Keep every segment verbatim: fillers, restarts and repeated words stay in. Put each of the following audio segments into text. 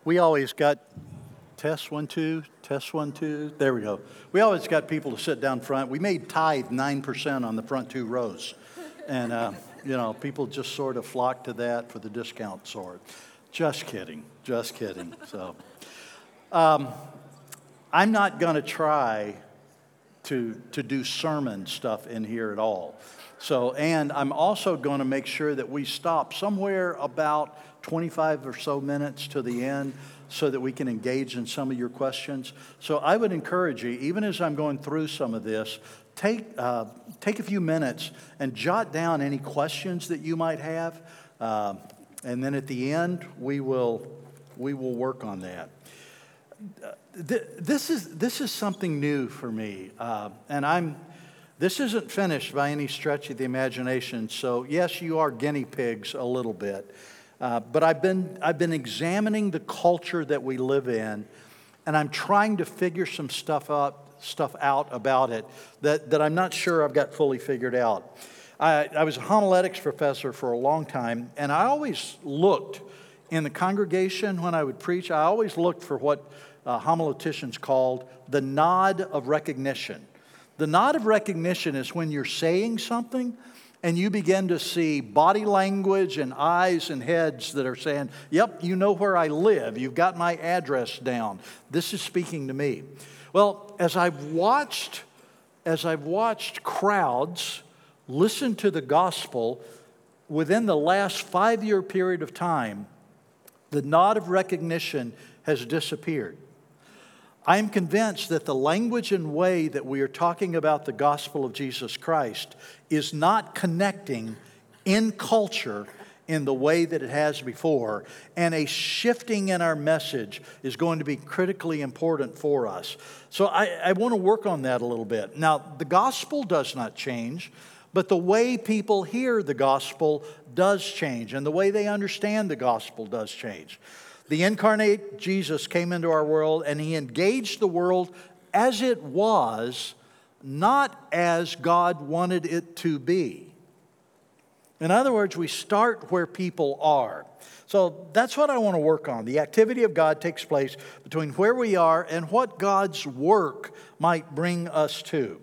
we always got test one, two, test one, two. There we go. We always got people to sit down front. We made tithe nine percent on the front two rows. And, uh, you know, people just sort of flocked to that for the discount sort. Just kidding. Just kidding. So um, I'm not going to try to to do sermon stuff in here at all. So, and I'm also going to make sure that we stop somewhere about twenty-five or so minutes to the end so that we can engage in some of your questions. So I would encourage you, even as I'm going through some of this, take uh, take a few minutes and jot down any questions that you might have. Uh, and then at the end, we will we will work on that. This is this is something new for me, uh, and I'm. This isn't finished by any stretch of the imagination. So yes, you are guinea pigs a little bit, uh, but I've been I've been examining the culture that we live in, and I'm trying to figure some stuff up stuff out about it that that I'm not sure I've got fully figured out. I, I was a homiletics professor for a long time, and I always looked in the congregation when I would preach. I always looked for what uh, homileticians called the nod of recognition. The nod of recognition is when you're saying something and you begin to see body language and eyes and heads that are saying, yep, you know where I live. You've got my address down. This is speaking to me. Well, as I've watched, as I've watched crowds listen to the gospel within the last five-year period of time, the nod of recognition has disappeared. I am convinced that the language and way that we are talking about the gospel of Jesus Christ is not connecting in culture in the way that it has before, and a shifting in our message is going to be critically important for us. So I, I want to work on that a little bit. Now, the gospel does not change, but the way people hear the gospel does change, and the way they understand the gospel does change. The incarnate Jesus came into our world, and he engaged the world as it was, not as God wanted it to be. In other words, we start where people are. So that's what I want to work on. The activity of God takes place between where we are and what God's work might bring us to.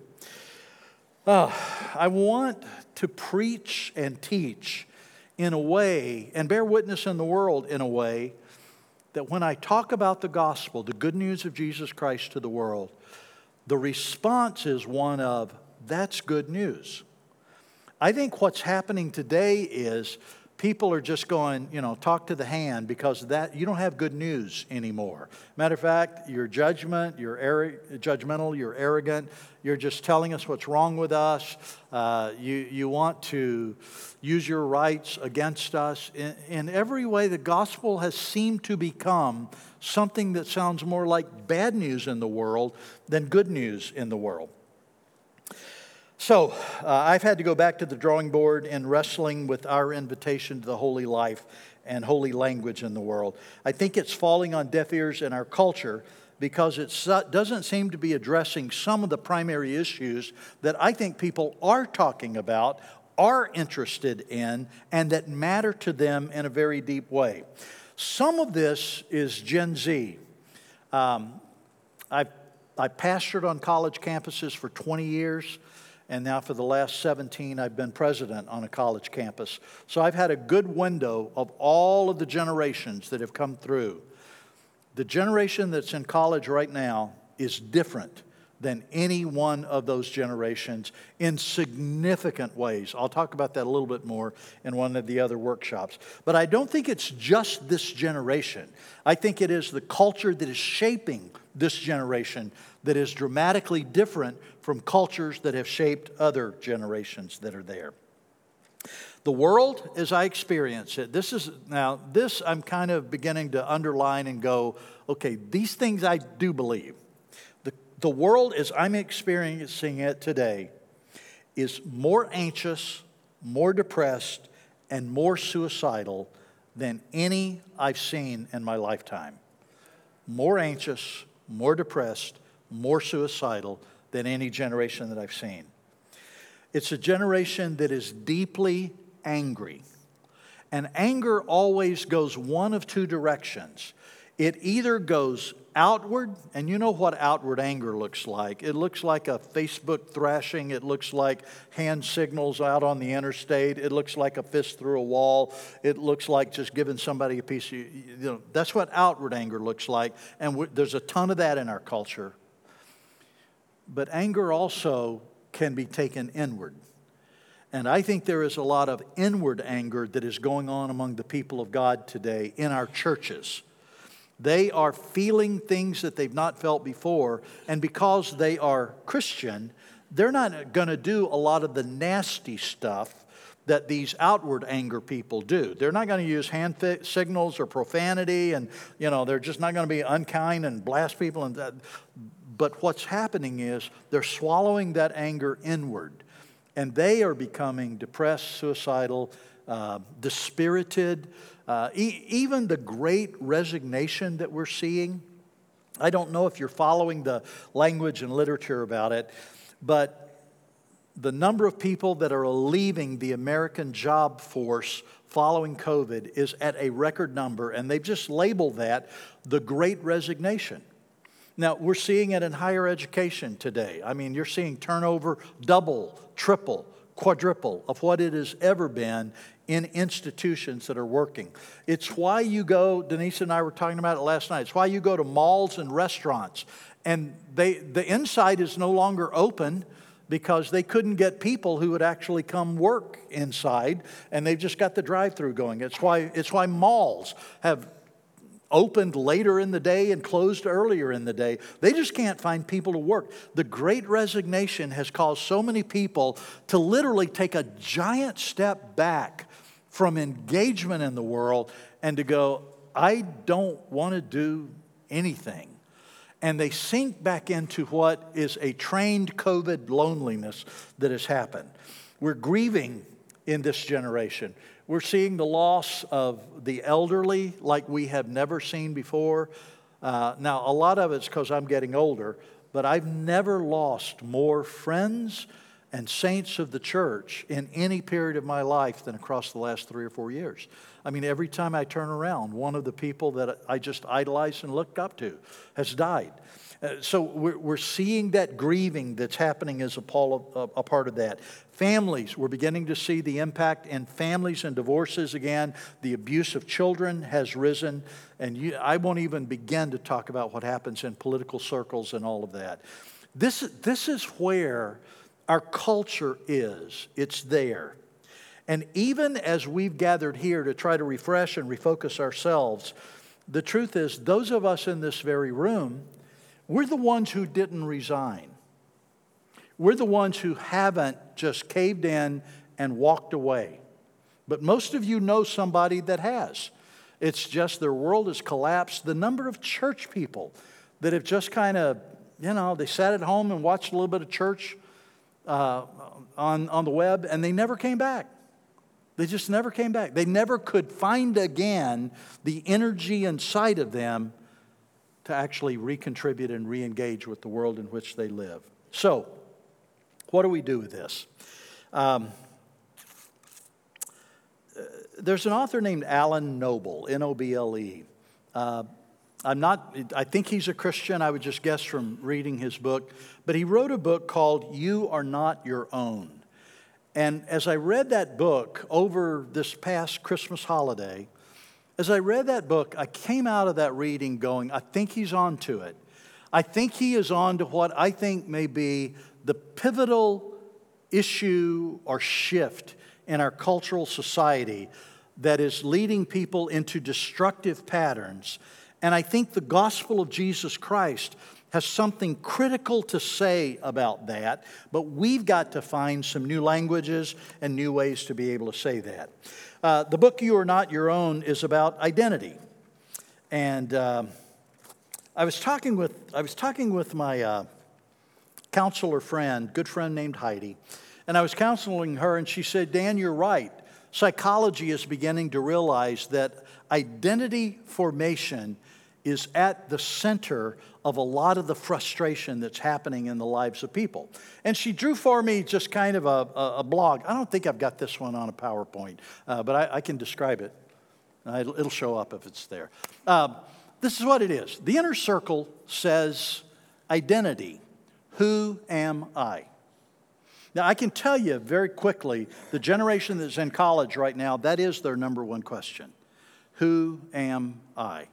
Uh, I want to preach and teach in a way, and bear witness in the world in a way, that when I talk about the gospel, the good news of Jesus Christ to the world, the response is one of, that's good news. I think what's happening today is people are just going, you know, talk to the hand, because that you don't have good news anymore. Matter of fact, you're judgment, you're ar- judgmental, you're arrogant, you're just telling us what's wrong with us. Uh, you, you want to use your rights against us. In, in every way, the gospel has seemed to become something that sounds more like bad news in the world than good news in the world. So, uh, I've had to go back to the drawing board in wrestling with our invitation to the holy life and holy language in the world. I think it's falling on deaf ears in our culture because it doesn't seem to be addressing some of the primary issues that I think people are talking about, are interested in, and that matter to them in a very deep way. Some of this is Gen Z. Um, I've, I've pastored on college campuses for twenty years. And now for the last seventeen, I've been president on a college campus. So I've had a good window of all of the generations that have come through. The generation that's in college right now is different than any one of those generations in significant ways. I'll talk about that a little bit more in one of the other workshops. But I don't think it's just this generation. I think it is the culture that is shaping this generation that is dramatically different from cultures that have shaped other generations that are there. The world, as I experience it, this is, now this I'm kind of beginning to underline and go, okay, these things I do believe. The, the world, as I'm experiencing it today, is more anxious, more depressed, and more suicidal than any I've seen in my lifetime. More anxious, more depressed, more suicidal than any generation that I've seen. It's a generation that is deeply angry. And anger always goes one of two directions. It either goes outward, and you know what outward anger looks like. It looks like a Facebook thrashing. It looks like hand signals out on the interstate. It looks like a fist through a wall. It looks like just giving somebody a piece of, you know, that's what outward anger looks like. And we, there's a ton of that in our culture. But anger also can be taken inward. And I think there is a lot of inward anger that is going on among the people of God today in our churches. They are feeling things that they've not felt before, and because they are Christian, they're not going to do a lot of the nasty stuff that these outward anger people do. They're not going to use hand fi- signals or profanity, and you know they're just not going to be unkind and blast people. And that. But what's happening is they're swallowing that anger inward, and they are becoming depressed, suicidal, uh, dispirited. Uh, e- even the great resignation that we're seeing, I don't know if you're following the language and literature about it, but the number of people that are leaving the American job force following COVID is at a record number, and they've just labeled that the Great Resignation. Now, we're seeing it in higher education today. I mean, you're seeing turnover double, triple, quadruple of what it has ever been in institutions that are working. It's why you go, Denise and I were talking about it last night, it's why you go to malls and restaurants, and they the inside is no longer open because they couldn't get people who would actually come work inside, and they've just got the drive-through going. It's why it's why malls have opened later in the day and closed earlier in the day. They just can't find people to work. The Great Resignation has caused so many people to literally take a giant step back from engagement in the world and to go, I don't want to do anything. And they sink back into what is a trained COVID loneliness that has happened. We're grieving in this generation. We're seeing the loss of the elderly like we have never seen before. Uh, now, a lot of it's because I'm getting older, but I've never lost more friends and saints of the church in any period of my life than across the last three or four years. I mean, every time I turn around, one of the people that I just idolized and looked up to has died. Uh, so we're, we're seeing that grieving that's happening as a, a, a part of that. Families, we're beginning to see the impact in families and divorces again. The abuse of children has risen. And you, I won't even begin to talk about what happens in political circles and all of that. This, this is where our culture is. It's there. And even as we've gathered here to try to refresh and refocus ourselves, the truth is those of us in this very room, we're the ones who didn't resign. We're the ones who haven't just caved in and walked away. But most of you know somebody that has. It's just their world has collapsed. The number of church people that have just kind of, you know, they sat at home and watched a little bit of church uh, on, on the web, and they never came back. They just never came back. They never could find again the energy inside of them to actually recontribute and re-engage with the world in which they live. So, what do we do with this? Um, there's an author named Alan Noble, N O B L E. Uh, I'm not, I think he's a Christian, I would just guess from reading his book. But he wrote a book called You Are Not Your Own. And as I read that book over this past Christmas holiday, as I read that book, I came out of that reading going, I think he's on to it. I think he is on to what I think may be the pivotal issue or shift in our cultural society that is leading people into destructive patterns. And I think the gospel of Jesus Christ has something critical to say about that, but we've got to find some new languages and new ways to be able to say that. Uh, the book, You Are Not Your Own, is about identity. And uh, I was talking with I was talking with my uh, counselor friend, good friend named Heidi, and I was counseling her, and she said, Dan, you're right. Psychology is beginning to realize that identity formation is at the center of a lot of the frustration that's happening in the lives of people. And she drew for me just kind of a, a, a blog. I don't think I've got this one on a PowerPoint, uh, but I, I can describe it. Uh, it'll, it'll show up if it's there. Uh, this is what it is. The inner circle says identity. Who am I? Now, I can tell you very quickly, the generation that's in college right now, that is their number one question. Who am I?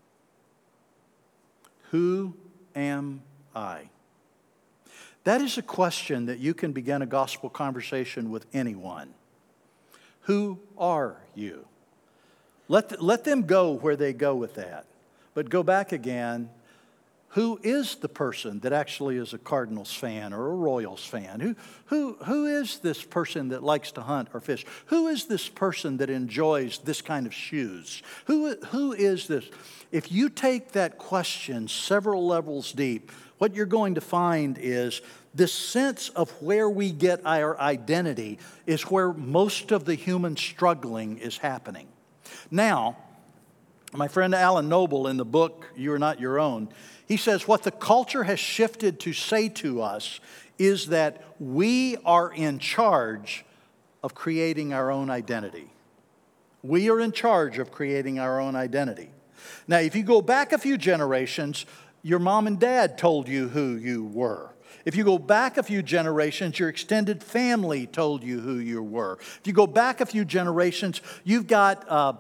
Who am I? That is a question that you can begin a gospel conversation with anyone. Who are you? Let, let them go where they go with that. But go back again. Who is the person that actually is a Cardinals fan or a Royals fan? Who, who, who is this person that likes to hunt or fish? Who is this person that enjoys this kind of shoes? Who, who is this? If you take that question several levels deep, what you're going to find is this sense of where we get our identity is where most of the human struggling is happening. Now, my friend Alan Noble in the book, You Are Not Your Own, he says what the culture has shifted to say to us is that we are in charge of creating our own identity. We are in charge of creating our own identity. Now, if you go back a few generations, your mom and dad told you who you were. If you go back a few generations, your extended family told you who you were. If you go back a few generations, you've got uh,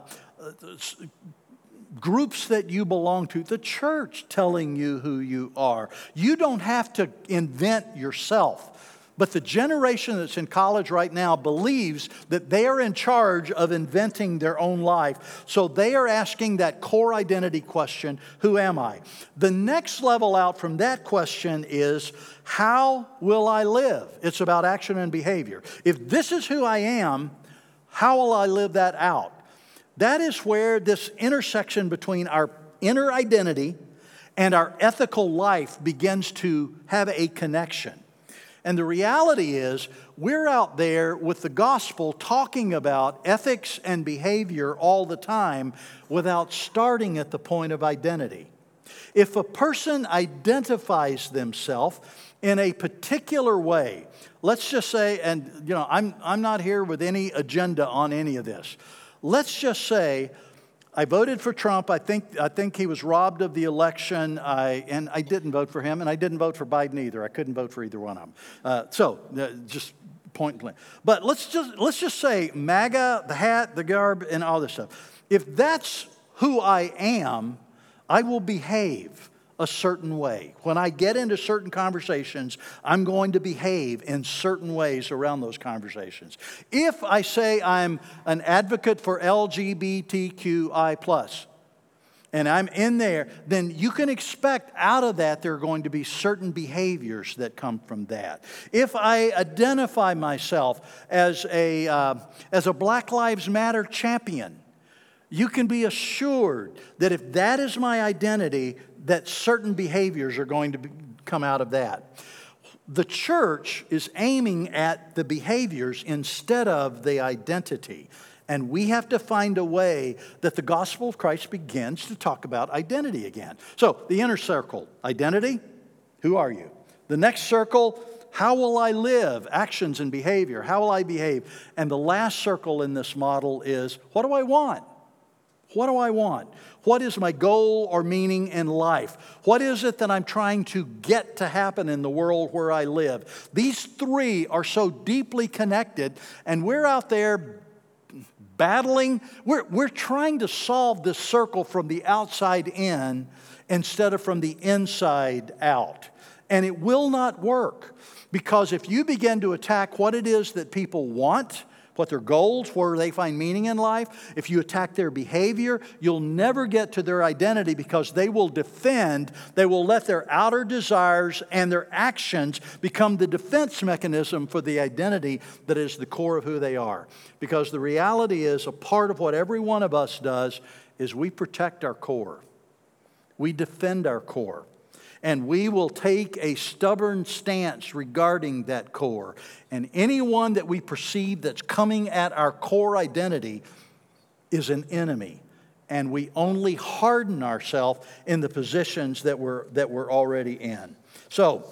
groups that you belong to, the church telling you who you are. You don't have to invent yourself. But the generation that's in college right now believes that they are in charge of inventing their own life. So they are asking that core identity question, who am I? The next level out from that question is, how will I live? It's about action and behavior. If this is who I am, how will I live that out? That is where this intersection between our inner identity and our ethical life begins to have a connection. And the reality is, we're out there with the gospel talking about ethics and behavior all the time without starting at the point of identity. If a person identifies themselves in a particular way, let's just say, and you know, I'm, I'm not here with any agenda on any of this. Let's just say, I voted for Trump. I think I think he was robbed of the election. I and I didn't vote for him, and I didn't vote for Biden either. I couldn't vote for either one of them. Uh, so uh, just point blank. But let's just let's just say MAGA, the hat, the garb, and all this stuff. If that's who I am, I will behave a certain way. When I get into certain conversations, I'm going to behave in certain ways around those conversations. If I say I'm an advocate for L G B T Q I plus, and I'm in there, then you can expect out of that there are going to be certain behaviors that come from that. If I identify myself as a, uh, as a Black Lives Matter champion, you can be assured that if that is my identity, that certain behaviors are going to be, come out of that. The church is aiming at the behaviors instead of the identity. And we have to find a way that the gospel of Christ begins to talk about identity again. So, the inner circle, identity, who are you? The next circle, how will I live? Actions and behavior, how will I behave? And the last circle in this model is, what do I want? What do I want? What is my goal or meaning in life? What is it that I'm trying to get to happen in the world where I live? These three are so deeply connected, and we're out there battling. We're, we're trying to solve this circle from the outside in instead of from the inside out. And it will not work, because if you begin to attack what it is that people want, what their goals, where they find meaning in life, if you attack their behavior, you'll never get to their identity, because they will defend, they will let their outer desires and their actions become the defense mechanism for the identity that is the core of who they are. Because the reality is, a part of what every one of us does is we protect our core. We defend our core. And we will take a stubborn stance regarding that core. And anyone that we perceive that's coming at our core identity is an enemy. And we only harden ourselves in the positions that we're, that we're already in. So,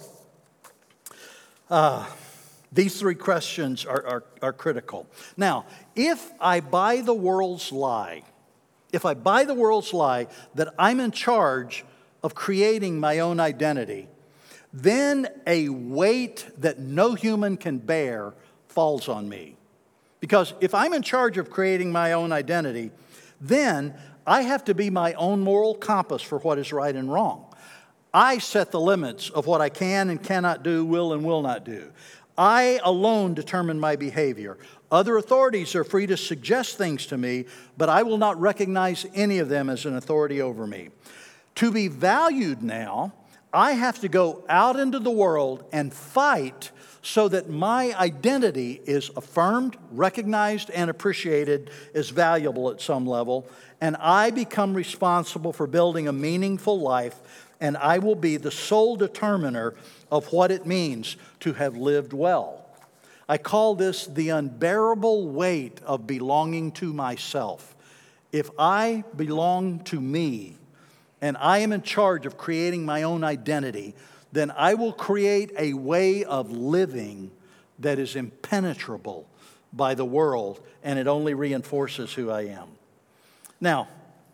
uh, these three questions are, are, are critical. Now, if I buy the world's lie if I buy the world's lie that I'm in charge of creating my own identity, then a weight that no human can bear falls on me. Because if I'm in charge of creating my own identity, then I have to be my own moral compass for what is right and wrong. I set the limits of what I can and cannot do, will and will not do. I alone determine my behavior. Other authorities are free to suggest things to me, but I will not recognize any of them as an authority over me. To be valued now, I have to go out into the world and fight so that my identity is affirmed, recognized, and appreciated as valuable at some level, and I become responsible for building a meaningful life, and I will be the sole determiner of what it means to have lived well. I call this the unbearable weight of belonging to myself. If I belong to me, and I am in charge of creating my own identity, then I will create a way of living that is impenetrable by the world, and it only reinforces who I am. Now,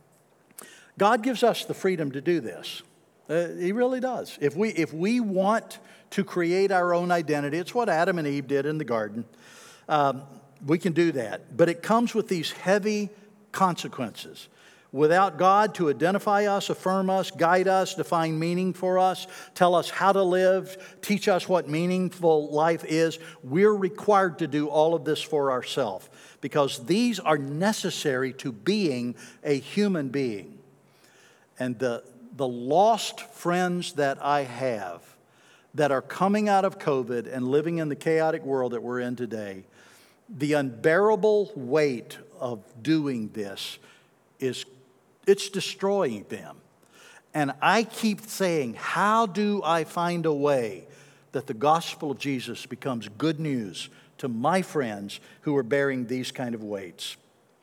God gives us the freedom to do this. Uh, he really does. If we, if we want to create our own identity, it's what Adam and Eve did in the garden. Um, we can do that. But it comes with these heavy consequences. Without God to identify us, affirm us, guide us, define meaning for us, tell us how to live, teach us what meaningful life is, we're required to do all of this for ourselves because these are necessary to being a human being. And the, the lost friends that I have that are coming out of COVID and living in the chaotic world that we're in today, the unbearable weight of doing this is It's destroying them. And I keep saying, how do I find a way that the gospel of Jesus becomes good news to my friends who are bearing these kind of weights?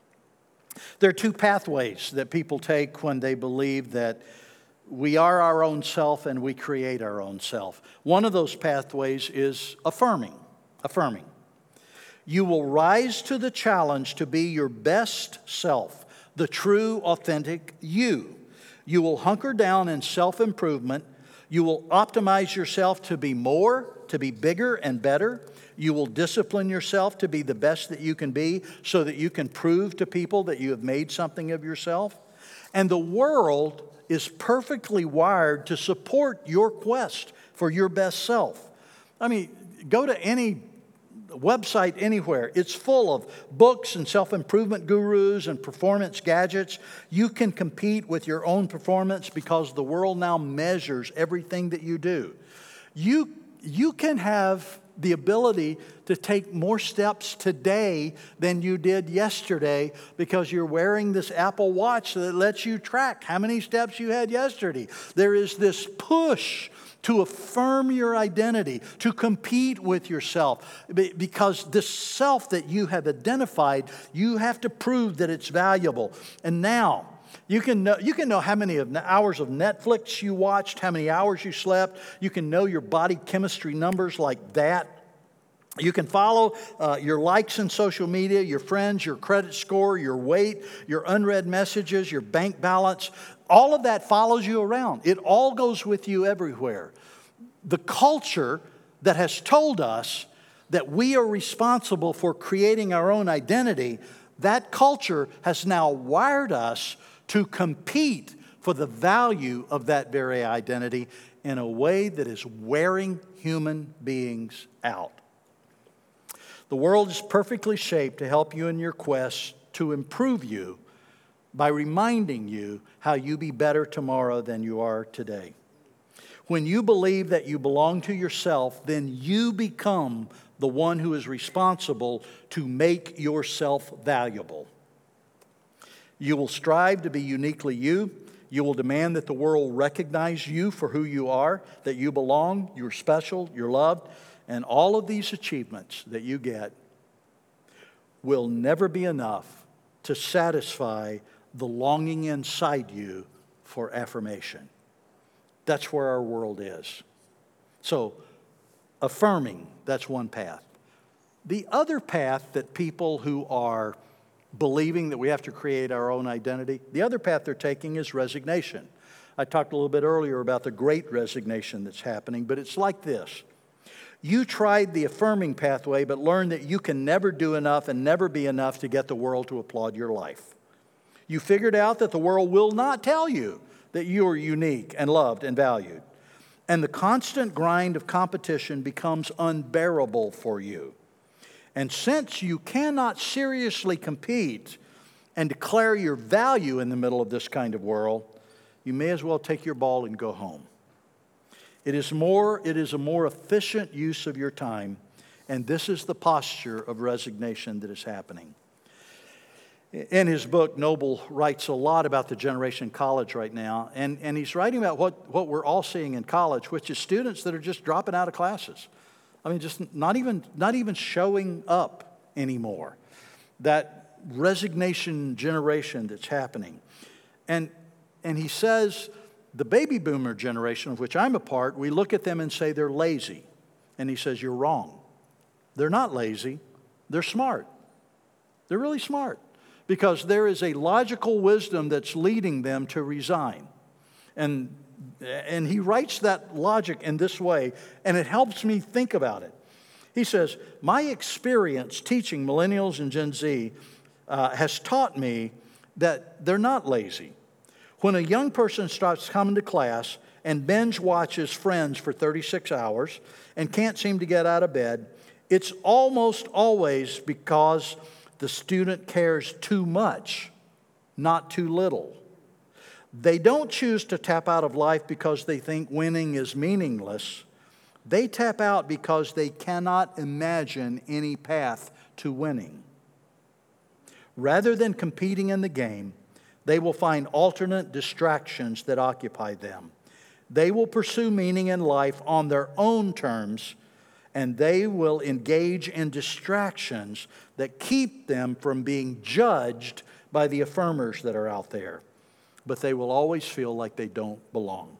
There are two pathways that people take when they believe that we are our own self and we create our own self. One of those pathways is affirming. Affirming. You will rise to the challenge to be your best self, the true, authentic you. You will hunker down in self-improvement. You will optimize yourself to be more, to be bigger and better. You will discipline yourself to be the best that you can be so that you can prove to people that you have made something of yourself. And the world is perfectly wired to support your quest for your best self. I mean, go to any website anywhere. It's full of books and self-improvement gurus and performance gadgets. You can compete with your own performance because the world now measures everything that you do. You, you can have the ability to take more steps today than you did yesterday because you're wearing this Apple Watch that lets you track how many steps you had yesterday. There is this push to affirm your identity, to compete with yourself. Because this self that you have identified, you have to prove that it's valuable. And now, you can know, you can know how many of hours of Netflix you watched, how many hours you slept. You can know your body chemistry numbers like that. You can follow uh, your likes in social media, your friends, your credit score, your weight, your unread messages, your bank balance. All of that follows you around. It all goes with you everywhere. The culture that has told us that we are responsible for creating our own identity, that culture has now wired us to compete for the value of that very identity in a way that is wearing human beings out. The world is perfectly shaped to help you in your quest to improve you by reminding you how you be better tomorrow than you are today. When you believe that you belong to yourself, then you become the one who is responsible to make yourself valuable. You will strive to be uniquely you. You will demand that the world recognize you for who you are, that you belong, you're special, you're loved. And all of these achievements that you get will never be enough to satisfy the longing inside you for affirmation. That's where our world is. So, affirming, that's one path. The other path that people who are believing that we have to create our own identity. The other path they're taking is resignation. I talked a little bit earlier about the great resignation that's happening, but it's like this. You tried the affirming pathway, but learned that you can never do enough and never be enough to get the world to applaud your life. You figured out that the world will not tell you that you are unique and loved and valued. And the constant grind of competition becomes unbearable for you. And since you cannot seriously compete and declare your value in the middle of this kind of world, you may as well take your ball and go home. It is more, it is a more efficient use of your time, and this is the posture of resignation that is happening. In his book, Noble writes a lot about the generation in college right now, and, and he's writing about what, what we're all seeing in college, which is students that are just dropping out of classes. I mean, just not even, not even showing up anymore. That resignation generation that's happening. And, and he says, the baby boomer generation, of which I'm a part, we look at them and say they're lazy. And he says, you're wrong. They're not lazy. They're smart. They're really smart. Because there is a logical wisdom that's leading them to resign. And, and he writes that logic in this way, and it helps me think about it. He says, my experience teaching millennials and Gen Z uh, has taught me that they're not lazy. When a young person starts coming to class and binge watches Friends for thirty-six hours and can't seem to get out of bed, it's almost always because the student cares too much, not too little. They don't choose to tap out of life because they think winning is meaningless. They tap out because they cannot imagine any path to winning. Rather than competing in the game, they will find alternate distractions that occupy them. They will pursue meaning in life on their own terms, and they will engage in distractions that keep them from being judged by the affirmers that are out there. But they will always feel like they don't belong.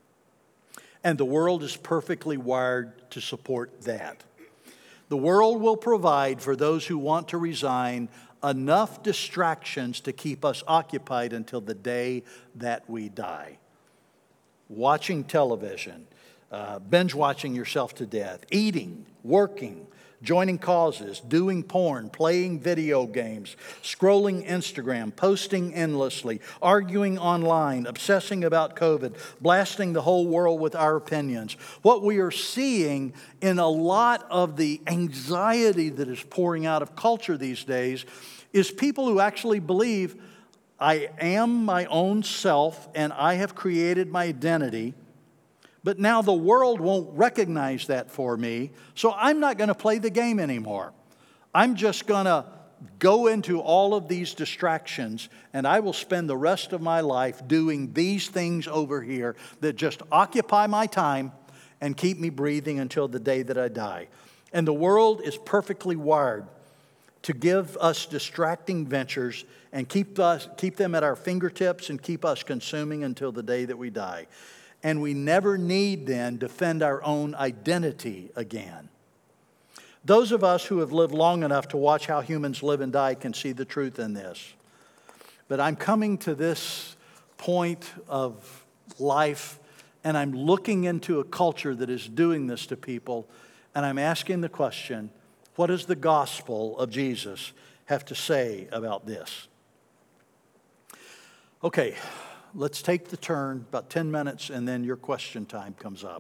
And the world is perfectly wired to support that. The world will provide for those who want to resign enough distractions to keep us occupied until the day that we die. Watching television, uh, binge watching yourself to death, eating, working, joining causes, doing porn, playing video games, scrolling Instagram, posting endlessly, arguing online, obsessing about COVID, blasting the whole world with our opinions. What we are seeing in a lot of the anxiety that is pouring out of culture these days is people who actually believe, I am my own self and I have created my identity, but now the world won't recognize that for me, so I'm not going to play the game anymore. I'm just going to go into all of these distractions, and I will spend the rest of my life doing these things over here that just occupy my time and keep me breathing until the day that I die. And the world is perfectly wired to give us distracting ventures and keep us keep them at our fingertips and keep us consuming until the day that we die. And we never need then defend our own identity again. Those of us who have lived long enough to watch how humans live and die can see the truth in this. But I'm coming to this point of life, and I'm looking into a culture that is doing this to people, and I'm asking the question, what does the gospel of Jesus have to say about this? Okay, let's take the turn, about ten minutes, and then your question time comes up.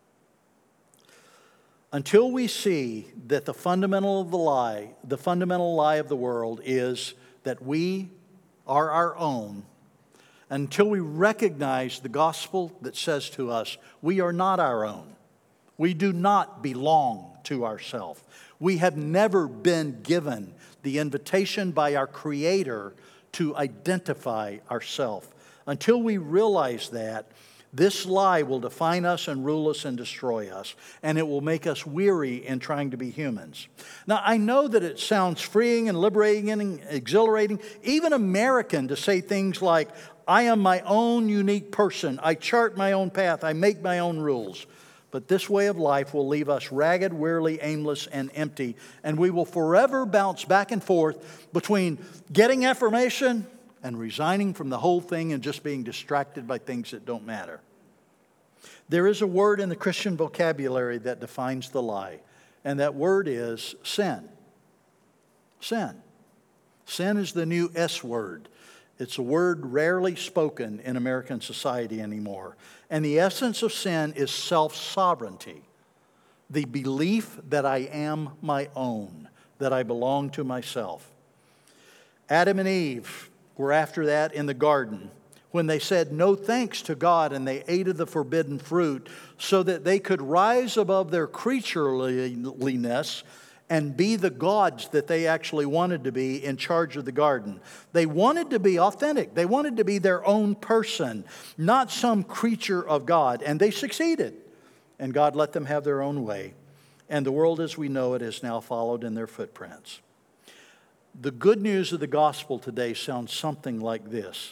Until we see that the fundamental of the lie, the fundamental lie of the world is that we are our own, until we recognize the gospel that says to us, we are not our own. We do not belong to ourselves. We have never been given the invitation by our Creator to identify ourselves. Until we realize that, this lie will define us and rule us and destroy us, and it will make us weary in trying to be humans. Now, I know that it sounds freeing and liberating and exhilarating, even American, to say things like, I am my own unique person. I chart my own path. I make my own rules. But this way of life will leave us ragged, weary, aimless, and empty. And we will forever bounce back and forth between getting affirmation and resigning from the whole thing and just being distracted by things that don't matter. There is a word in the Christian vocabulary that defines the lie, and that word is sin. Sin. Sin is the new S word. It's a word rarely spoken in American society anymore. And the essence of sin is self-sovereignty, the belief that I am my own, that I belong to myself. Adam and Eve were after that in the garden when they said no thanks to God and they ate of the forbidden fruit so that they could rise above their creatureliness and be the gods that they actually wanted to be in charge of the garden. They wanted to be authentic. They wanted to be their own person, not some creature of God. And they succeeded. And God let them have their own way. And the world as we know it has now followed in their footprints. The good news of the gospel today sounds something like this.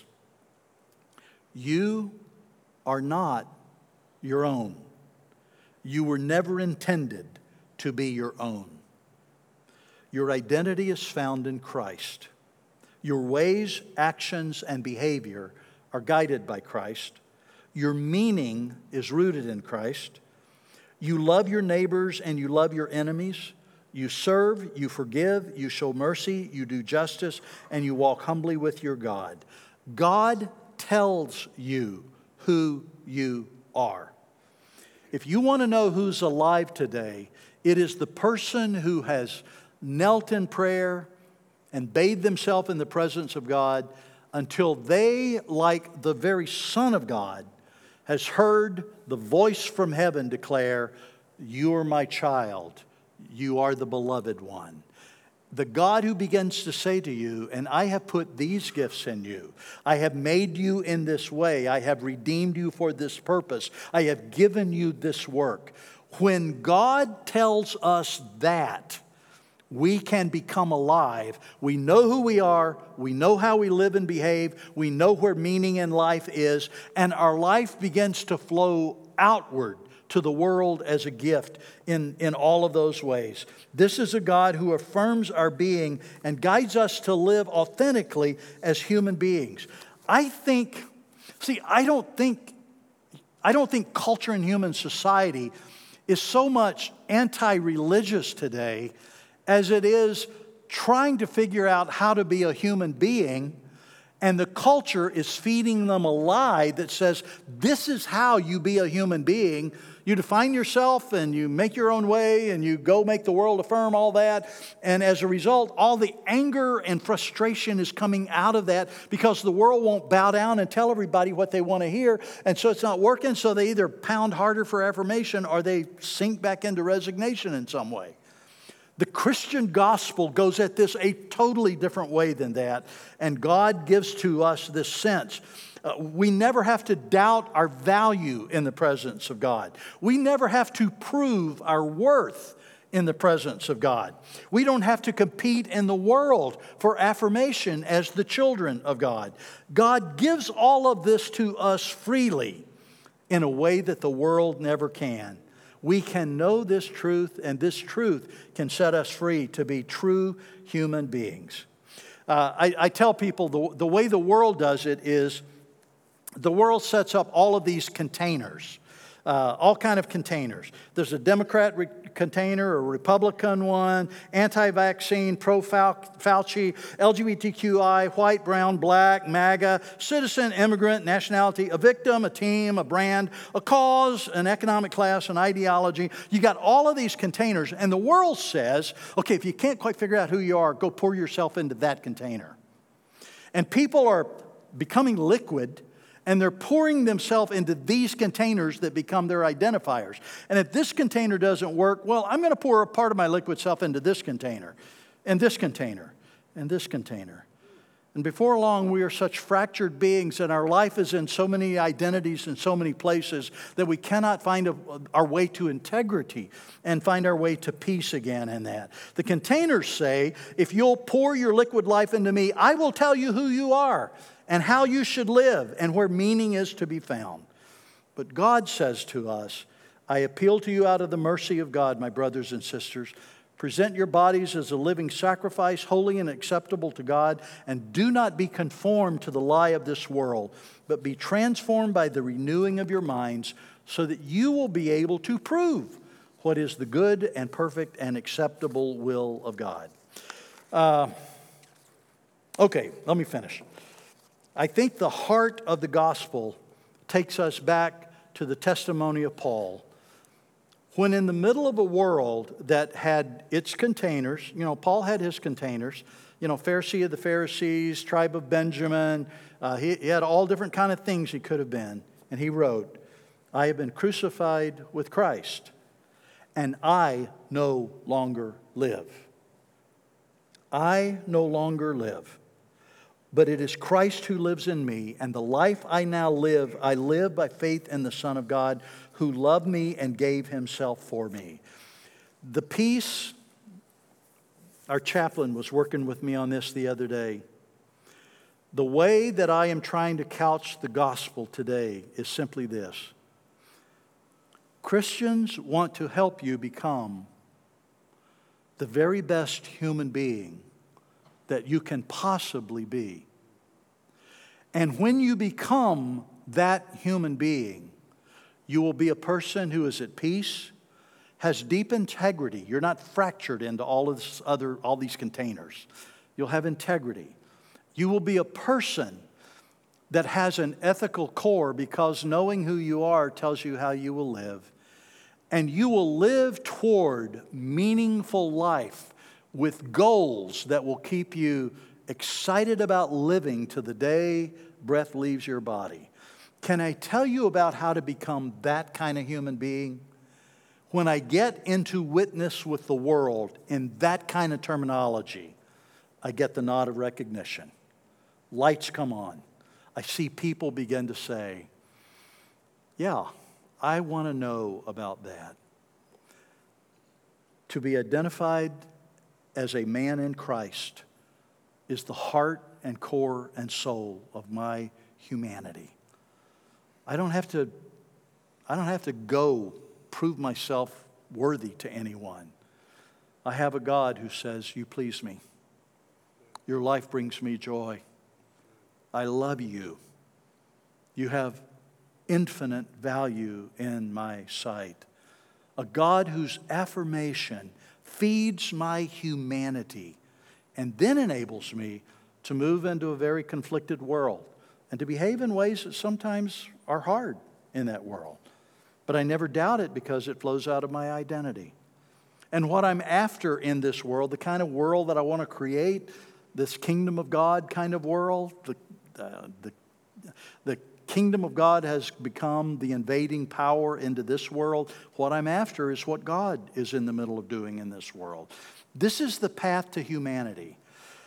You are not your own. You were never intended to be your own. Your identity is found in Christ. Your ways, actions, and behavior are guided by Christ. Your meaning is rooted in Christ. You love your neighbors and you love your enemies. You serve, you forgive, you show mercy, you do justice, and you walk humbly with your God. God tells you who you are. If you want to know who's alive today, it is the person who has knelt in prayer and bathed themselves in the presence of God until they, like the very Son of God, has heard the voice from heaven declare, "You are my child. You are the beloved one." The God who begins to say to you, "And I have put these gifts in you. I have made you in this way. I have redeemed you for this purpose. I have given you this work." When God tells us that, we can become alive. We know who we are. We know how we live and behave. We know where meaning in life is. And our life begins to flow outward to the world as a gift in, in all of those ways. This is a God who affirms our being and guides us to live authentically as human beings. I think, see, I don't think, I don't think culture and human society is so much anti-religious today as it is trying to figure out how to be a human being, and the culture is feeding them a lie that says, this is how you be a human being. You define yourself and you make your own way and you go make the world affirm all that. And as a result, all the anger and frustration is coming out of that because the world won't bow down and tell everybody what they want to hear. And so it's not working, so they either pound harder for affirmation or they sink back into resignation in some way. The Christian gospel goes at this a totally different way than that. And God gives to us this sense. Uh, we never have to doubt our value in the presence of God. We never have to prove our worth in the presence of God. We don't have to compete in the world for affirmation as the children of God. God gives all of this to us freely in a way that the world never can. We can know this truth, and this truth can set us free to be true human beings. Uh, I, I tell people the, the way the world does it is the world sets up all of these containers, uh, all kind of containers. There's a Democrat re- container, a Republican one, anti-vaccine, pro-Fauci, L G B T Q I, white, brown, black, MAGA, citizen, immigrant, nationality, a victim, a team, a brand, a cause, an economic class, an ideology. You got all of these containers, and the world says, okay, if you can't quite figure out who you are, go pour yourself into that container. And people are becoming liquid, and they're pouring themselves into these containers that become their identifiers. And if this container doesn't work, well, I'm going to pour a part of my liquid self into this container, and this container, and this container. And before long, we are such fractured beings, and our life is in so many identities and so many places that we cannot find a, our way to integrity and find our way to peace again in that. The containers say, if you'll pour your liquid life into me, I will tell you who you are and how you should live and where meaning is to be found. But God says to us, I appeal to you out of the mercy of God, my brothers and sisters. Present your bodies as a living sacrifice, holy and acceptable to God, and do not be conformed to the lie of this world, but be transformed by the renewing of your minds, so that you will be able to prove what is the good and perfect and acceptable will of God. Uh, okay, let me finish. I think the heart of the gospel takes us back to the testimony of Paul. When in the middle of a world that had its containers, you know, Paul had his containers, you know, Pharisee of the Pharisees, tribe of Benjamin, uh, he, he had all different kind of things he could have been. And he wrote, I have been crucified with Christ, and I no longer live. I no longer live, but it is Christ who lives in me, and the life I now live, I live by faith in the Son of God, who loved me and gave himself for me. The peace, our chaplain was working with me on this the other day. The way that I am trying to couch the gospel today is simply this. Christians want to help you become the very best human being that you can possibly be. And when you become that human being, you will be a person who is at peace, has deep integrity. You're not fractured into all of this other, all these containers. You'll have integrity. You will be a person that has an ethical core, because knowing who you are tells you how you will live. And you will live toward meaningful life with goals that will keep you excited about living to the day breath leaves your body. Can I tell you about how to become that kind of human being? When I get into witness with the world in that kind of terminology, I get the nod of recognition. Lights come on. I see people begin to say, yeah, I want to know about that. To be identified as a man in Christ is the heart and core and soul of my humanity. I don't have to, I don't have to go prove myself worthy to anyone. I have a God who says, you please me. Your life brings me joy. I love you. You have infinite value in my sight. A God whose affirmation feeds my humanity and then enables me to move into a very conflicted world and to behave in ways that sometimes are hard in that world. But I never doubt it because it flows out of my identity. And what I'm after in this world, the kind of world that I want to create, this kingdom of God kind of world, the, uh, the, the kingdom of God has become the invading power into this world. What I'm after is what God is in the middle of doing in this world. This is the path to humanity.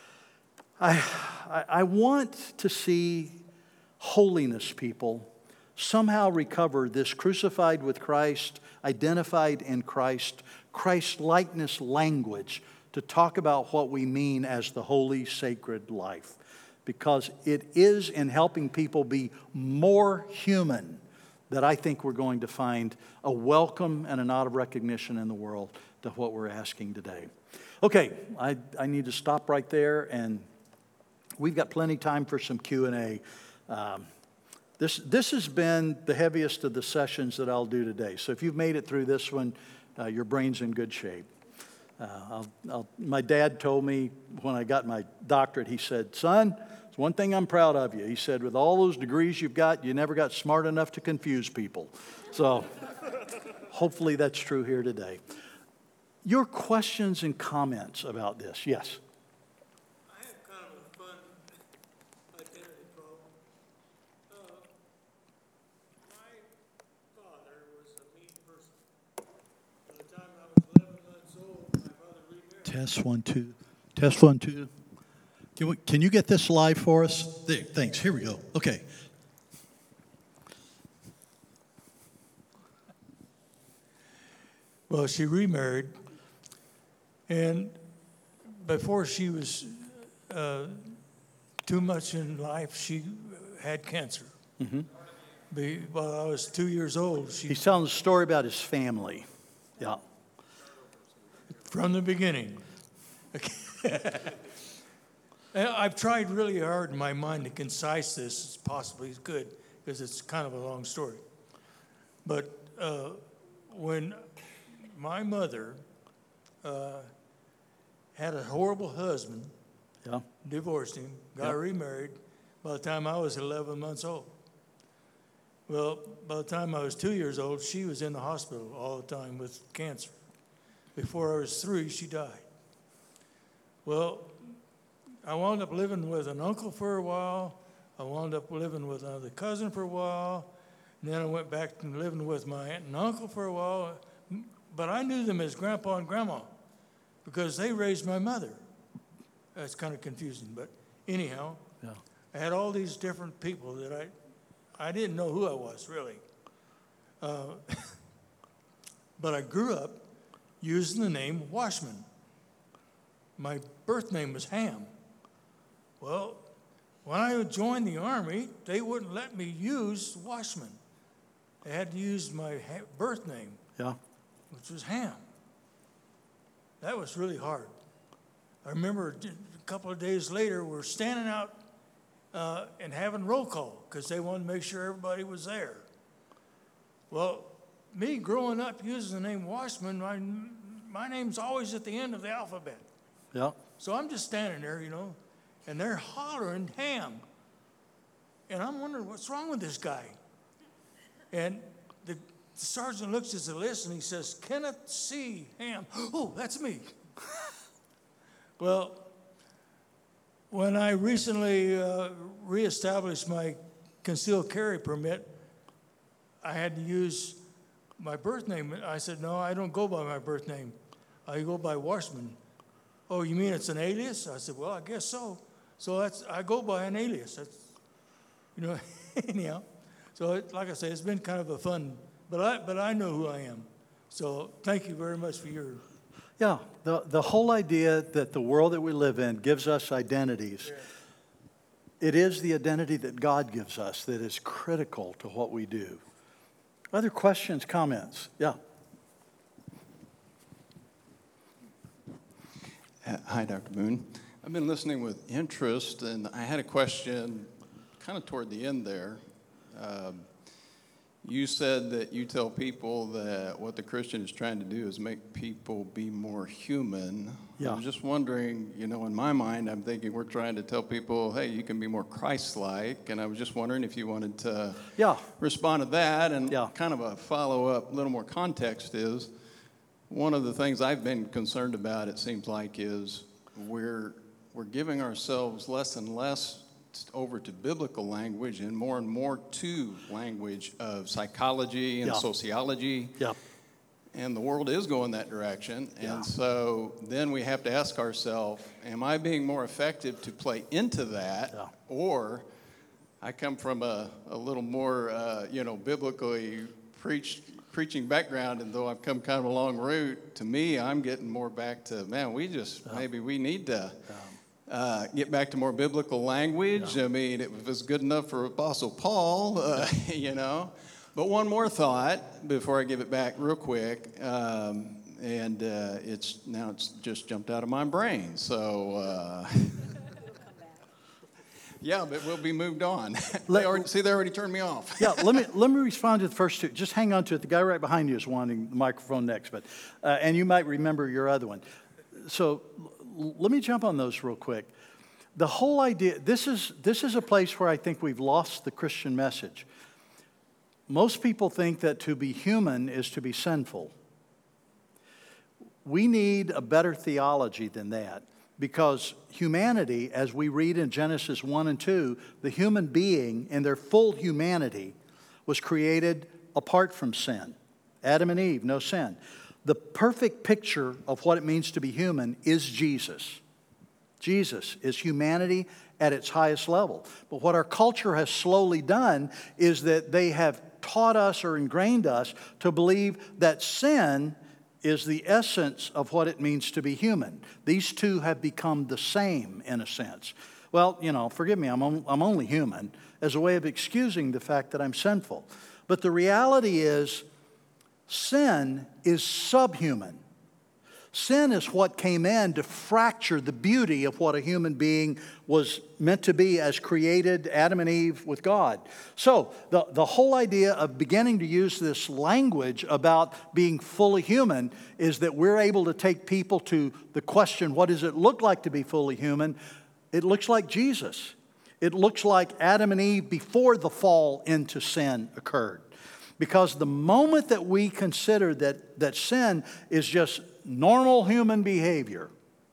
I, I, I want to see holiness people somehow recover this crucified with Christ, identified in Christ, Christ-likeness language to talk about what we mean as the holy, sacred life. Because it is in helping people be more human that I think we're going to find a welcome and a nod of recognition in the world to what we're asking today. Okay, I, I need to stop right there, and we've got plenty of time for some Q and A. Um, this, this has been the heaviest of the sessions that I'll do today. So if you've made it through this one, uh, your brain's in good shape. Uh, I'll, I'll, my dad told me when I got my doctorate, he said, son, it's one thing I'm proud of you. He said, with all those degrees you've got, you never got smart enough to confuse people. So hopefully that's true here today. Your questions and comments about this, yes? I have kind of a fun identity problem. Uh, my father was a mean person. By the time I was eleven months old, my father remarried. Test one, two. Test one, two. Can, we, can you get this live for us? There, thanks. Here we go. Okay. Well, she remarried, and before she was uh, too much in life, she had cancer. Mm-hmm. be, while I was two years old. She, He's telling a story about his family. Yeah. from the beginning. I've tried really hard in my mind to concise this as possibly as good, because it's kind of a long story. But uh, when my mother uh, had a horrible husband, Yeah. divorced him, got Yeah. remarried by the time I was eleven months old. Well, by the time I was two years old, she was in the hospital all the time with cancer. Before I was three, she died. Well, I wound up living with an uncle for a while. I wound up living with another cousin for a while. And then I went back to living with my aunt and uncle for a while. But I knew them as Grandpa and Grandma because they raised my mother. That's kind of confusing. But anyhow, Yeah. I had all these different people that I, I didn't know who I was, really. Uh, but I grew up using the name Washman. My birth name was Ham. Well, when I joined the Army, they wouldn't let me use Washman. They had to use my ha- birth name, Yeah. which was Ham. That was really hard. I remember a couple of days later, we're standing out uh, and having roll call because they wanted to make sure everybody was there. Well, me growing up using the name Washman, my, my name's always at the end of the alphabet. Yeah. So I'm just standing there, you know, and they're hollering Ham. And I'm wondering what's wrong with this guy. And the sergeant looks at the list and he says, Kenneth C. Ham. Oh, that's me. Well, when I recently uh, reestablished my concealed carry permit, I had to use my birth name. I said, no, I don't go by my birth name. I go by Washman. Oh, you mean it's an alias? I said, well, I guess so. So that's I go by an alias. That's, you know, anyhow. So it, like I say, it's been kind of a fun, but I but I know who I am. So thank you very much for your. Yeah. The, the whole idea that the world that we live in gives us identities. It is the identity that God gives us that is critical to what we do. Other questions, comments? Yeah. Uh, Hi, Doctor Boone. I've been listening with interest, and I had a question kind of toward the end there. Um, you said that you tell people that what the Christian is trying to do is make people be more human. Yeah. I was just wondering, you know, in my mind, I'm thinking we're trying to tell people, hey, you can be more Christ-like, and I was just wondering if you wanted to Yeah. respond to that, and Yeah. kind of a follow-up, little more context is, one of the things I've been concerned about, it seems like, is we're we're giving ourselves less and less over to biblical language and more and more to language of psychology and Yeah. sociology. Yeah. And the world is going that direction. Yeah. And so then we have to ask ourselves, am I being more effective to play into that? Yeah. Or I come from a, a little more, uh, you know, biblically preached preaching background, and though I've come kind of a long route, to me, I'm getting more back to, man, we just, yeah. maybe we need to uh, get back to more biblical language. Yeah. I mean, it was good enough for Apostle Paul, uh, you know. But one more thought before I give it back real quick, um, and uh, it's now it's just jumped out of my brain, so... Uh, Yeah, but we'll be moved on. They already, see, they already turned me off. Yeah, let me let me respond to the first two. Just hang on to it. The guy right behind you is wanting the microphone next, but uh, and you might remember your other one. So l- let me jump on those real quick. The whole idea. This is this is a place where I think we've lost the Christian message. Most people think that to be human is to be sinful. We need a better theology than that. Because humanity, as we read in Genesis one and two, the human being in their full humanity was created apart from sin. Adam and Eve, no sin. The perfect picture of what it means to be human is Jesus. Jesus is humanity at its highest level. But what our culture has slowly done is that they have taught us or ingrained us to believe that sin is the essence of what it means to be human. These two have become the same in a sense. Well, you know, forgive me, I'm, on, I'm only human, as a way of excusing the fact that I'm sinful. But the reality is, sin is subhuman. Sin is what came in to fracture the beauty of what a human being was meant to be as created Adam and Eve with God. So the, the whole idea of beginning to use this language about being fully human is that we're able to take people to the question, what does it look like to be fully human? It looks like Jesus. It looks like Adam and Eve before the fall into sin occurred. Because the moment that we consider that, that sin is just normal human behavior,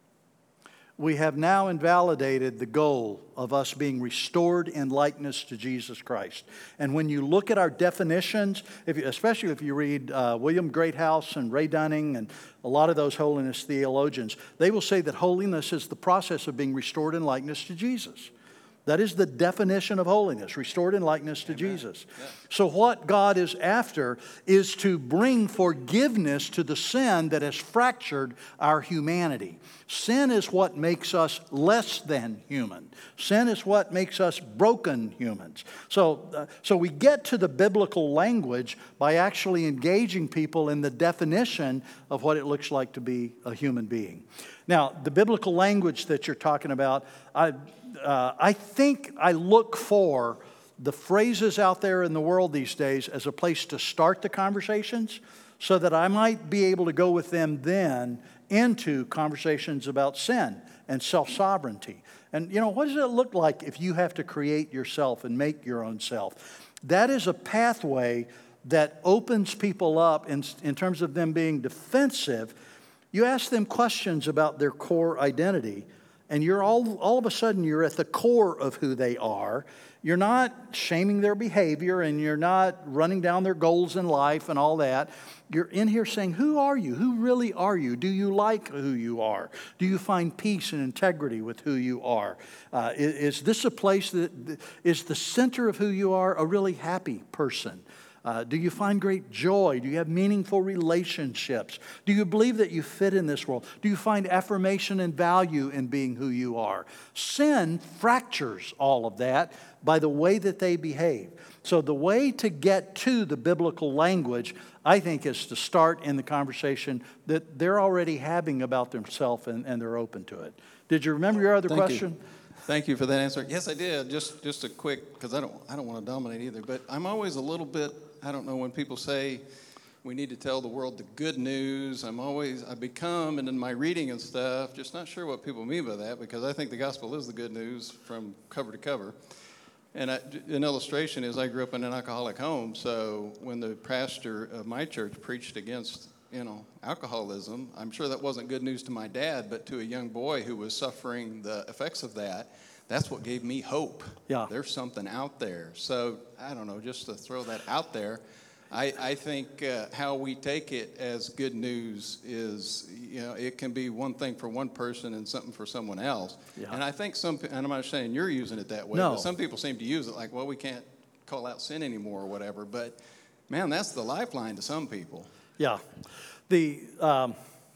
we have now invalidated the goal of us being restored in likeness to Jesus Christ. And when you look at our definitions, if you, especially if you read uh, William Greathouse and Ray Dunning and a lot of those holiness theologians, they will say that holiness is the process of being restored in likeness to Jesus. That is the definition of holiness, restored in likeness to Amen. Jesus. Yeah. So what God is after is to bring forgiveness to the sin that has fractured our humanity. Sin is what makes us less than human. Sin is what makes us broken humans. So, uh, so we get to the biblical language by actually engaging people in the definition of what it looks like to be a human being. Now, the biblical language that you're talking about, I... Uh, I think I look for the phrases out there in the world these days as a place to start the conversations so that I might be able to go with them then into conversations about sin and self-sovereignty. And, you know, what does it look like if you have to create yourself and make your own self? That is a pathway that opens people up in, in terms of them being defensive. You ask them questions about their core identity, and you're all, all of a sudden, you're at the core of who they are. You're not shaming their behavior, and you're not running down their goals in life and all that. You're in here saying, who are you? Who really are you? Do you like who you are? Do you find peace and integrity with who you are? Uh, is, is this a place that is the center of who you are, a really happy person? Uh, do you find great joy? Do you have meaningful relationships? Do you believe that you fit in this world? Do you find affirmation and value in being who you are? Sin fractures all of that by the way that they behave. So the way to get to the biblical language, I think, is to start in the conversation that they're already having about themselves, and, and they're open to it. Did you remember your other Thank question? You. Thank you for that answer. Yes, I did. Just just a quick, because I don't I don't want to dominate either. But I'm always a little bit, I don't know, when people say we need to tell the world the good news, I'm always, I become, and in my reading and stuff, just not sure what people mean by that, because I think the gospel is the good news from cover to cover. And I, an illustration is I grew up in an alcoholic home, so when the pastor of my church preached against, you know, alcoholism, I'm sure that wasn't good news to my dad, but to a young boy who was suffering the effects of that, that's what gave me hope. Yeah. There's something out there. So, I don't know, just to throw that out there, I, I think uh, how we take it as good news is, you know, it can be one thing for one person and something for someone else. Yeah. And I think some, and I'm not saying you're using it that way, no. but some people seem to use it like, well, we can't call out sin anymore or whatever. But, man, that's the lifeline to some people. Yeah. The, um,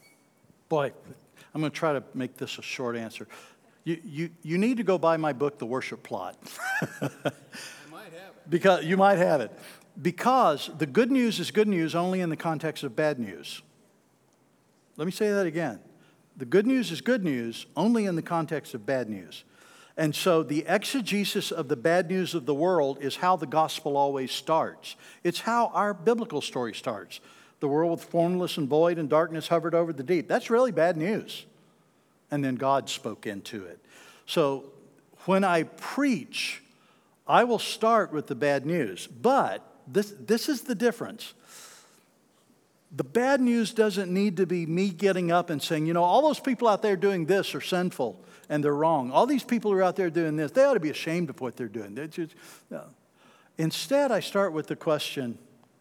boy, I'm going to try to make this a short answer. You, you, you need to go buy my book, The Worship Plot. You might have it. Because, you might have it. Because the good news is good news only in the context of bad news. Let me say that again. The good news is good news only in the context of bad news. And so the exegesis of the bad news of the world is how the gospel always starts. It's how our biblical story starts. The world was formless and void, and darkness hovered over the deep. That's really bad news. And then God spoke into it. So when I preach, I will start with the bad news. But this, this is the difference. The bad news doesn't need to be me getting up and saying, you know, all those people out there doing this are sinful and they're wrong. All these people who are out there doing this, they ought to be ashamed of what they're doing. They're just, no. Instead, I start with the question,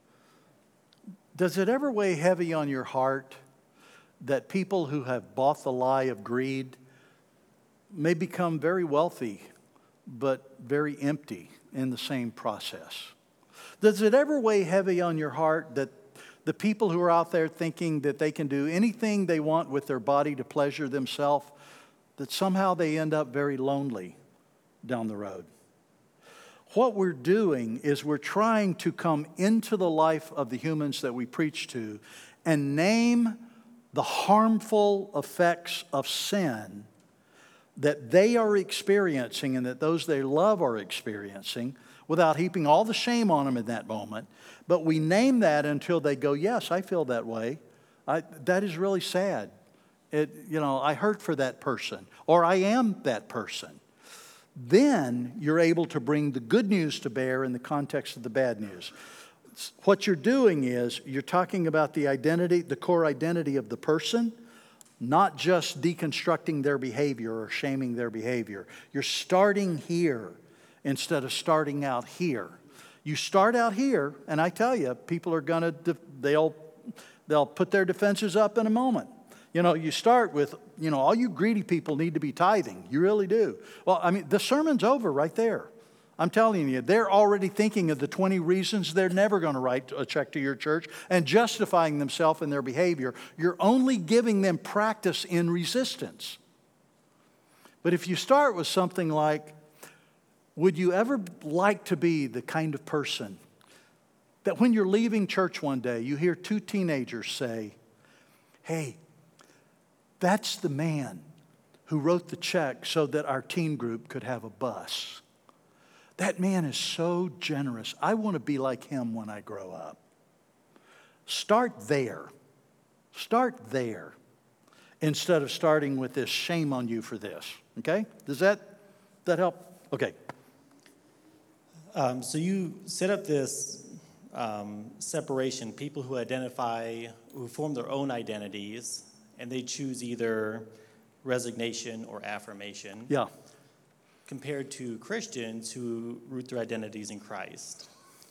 does it ever weigh heavy on your heart that people who have bought the lie of greed may become very wealthy, but very empty in the same process? Does it ever weigh heavy on your heart that the people who are out there thinking that they can do anything they want with their body to pleasure themselves, that somehow they end up very lonely down the road. What we're doing is we're trying to come into the life of the humans that we preach to and name the harmful effects of sin that they are experiencing and that those they love are experiencing without heaping all the shame on them in that moment. But we name that until they go, yes, I feel that way. I, that is really sad. It, you know, I hurt for that person, or I am that person. Then you're able to bring the good news to bear in the context of the bad news. What you're doing is you're talking about the identity, the core identity of the person, not just deconstructing their behavior or shaming their behavior. You're starting here instead of starting out here. You start out here, and I tell you, people are going to, they'll, they'll put their defenses up in a moment. You know, you start with, you know, all you greedy people need to be tithing. You really do. Well, I mean, the sermon's over right there. I'm telling you, they're already thinking of the twenty reasons they're never going to write a check to your church and justifying themselves in their behavior. You're only giving them practice in resistance. But if you start with something like, would you ever like to be the kind of person that when you're leaving church one day, you hear two teenagers say, hey, that's the man who wrote the check so that our teen group could have a bus. That man is so generous. I want to be like him when I grow up. Start there. Start there instead of starting with this shame on you for this. Okay? Does that, that help? Okay. Um, so you set up this um, separation, people who identify, who form their own identities, and they choose either resignation or affirmation. Yeah. Compared to Christians who root their identities in Christ.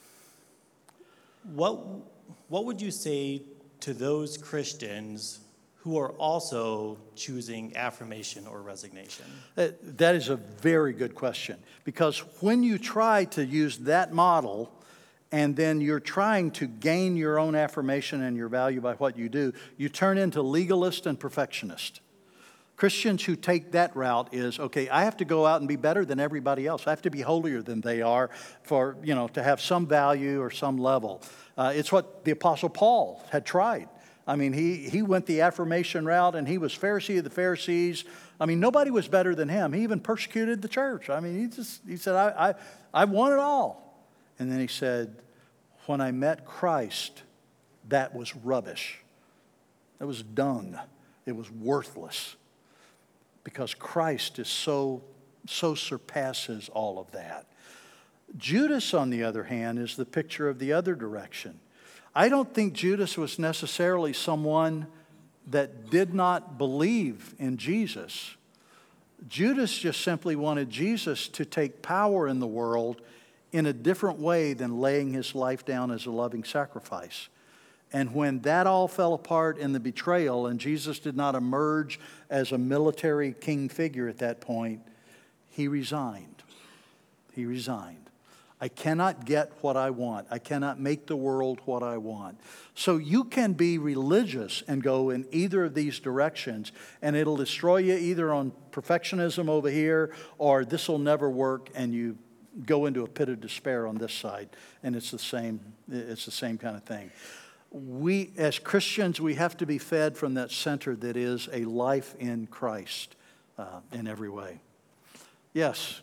What, what would you say to those Christians who are also choosing affirmation or resignation? That is a very good question, because when you try to use that model and then you're trying to gain your own affirmation and your value by what you do, you turn into legalist and perfectionist. Christians who take that route is, okay, I have to go out and be better than everybody else. I have to be holier than they are for, you know, to have some value or some level. Uh, it's what the Apostle Paul had tried. I mean, he, he went the affirmation route, and he was Pharisee of the Pharisees. I mean, nobody was better than him. He even persecuted the church. I mean, he just, he said, I, I, I want it all. And then he said, when I met Christ, that was rubbish. That was dung. It was worthless. Because Christ is so, so surpasses all of that. Judas, on the other hand, is the picture of the other direction. I don't think Judas was necessarily someone that did not believe in Jesus. Judas just simply wanted Jesus to take power in the world in a different way than laying his life down as a loving sacrifice. And when that all fell apart in the betrayal and Jesus did not emerge as a military king figure at that point, he resigned. He resigned. I cannot get what I want. I cannot make the world what I want. So you can be religious and go in either of these directions, and it'll destroy you either on perfectionism over here, or this will never work, and you go into a pit of despair on this side. And it's the same, it's the same kind of thing. We, as Christians, we have to be fed from that center that is a life in Christ uh, in every way. Yes.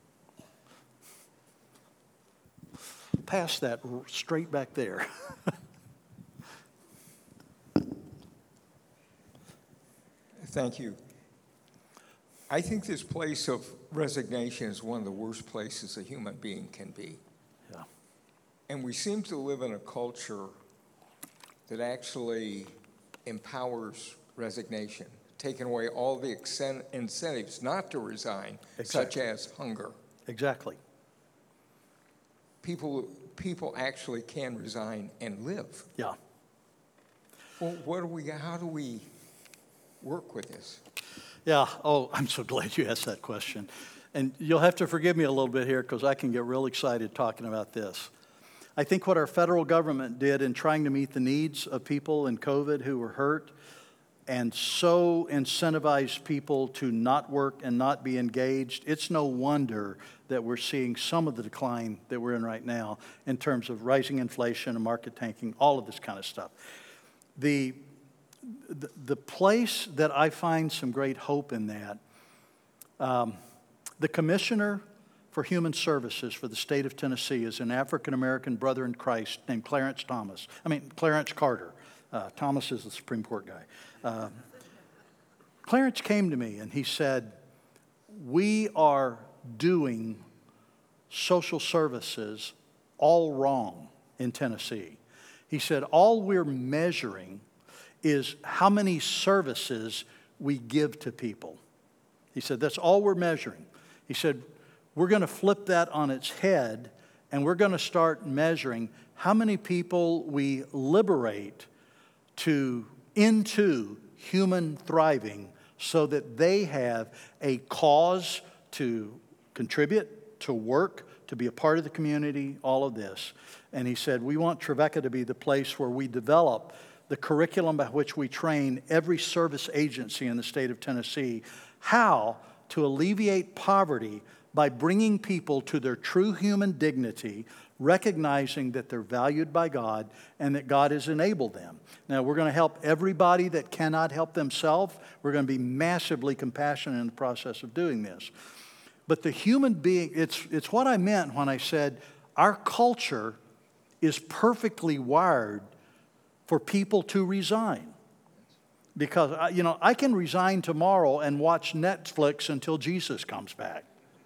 Pass that straight back there. Thank you. I think this place of resignation is one of the worst places a human being can be. Yeah. And we seem to live in a culture that actually empowers resignation, taking away all the incentives not to resign, Exactly. such as hunger. Exactly. People, people actually can resign and live. Yeah. Well, what do we? How do we work with this? Yeah. Oh, I'm so glad you asked that question. And you'll have to forgive me a little bit here because I can get real excited talking about this. I think what our federal government did in trying to meet the needs of people in COVID who were hurt, and so incentivize people to not work and not be engaged, it's no wonder that we're seeing some of the decline that we're in right now in terms of rising inflation and market tanking, all of this kind of stuff. The, the, the place that I find some great hope in that, um, the Commissioner for Human Services for the state of Tennessee is an African-American brother in Christ named Clarence Thomas. I mean, Clarence Carter. Uh, Thomas is the Supreme Court guy. Uh, Clarence came to me and he said, we are doing social services all wrong in Tennessee. He said, all we're measuring is how many services we give to people. He said, that's all we're measuring. He said, we're going to flip that on its head and we're going to start measuring how many people we liberate to into human thriving so that they have a cause to contribute, to work, to be a part of the community, all of this. And he said, we want Trevecca to be the place where we develop the curriculum by which we train every service agency in the state of Tennessee how to alleviate poverty by bringing people to their true human dignity, recognizing that they're valued by God and that God has enabled them. Now, we're going to help everybody that cannot help themselves. We're going to be massively compassionate in the process of doing this. But the human being, it's, it's what I meant when I said our culture is perfectly wired for people to resign. Because, you know, I can resign tomorrow and watch Netflix until Jesus comes back.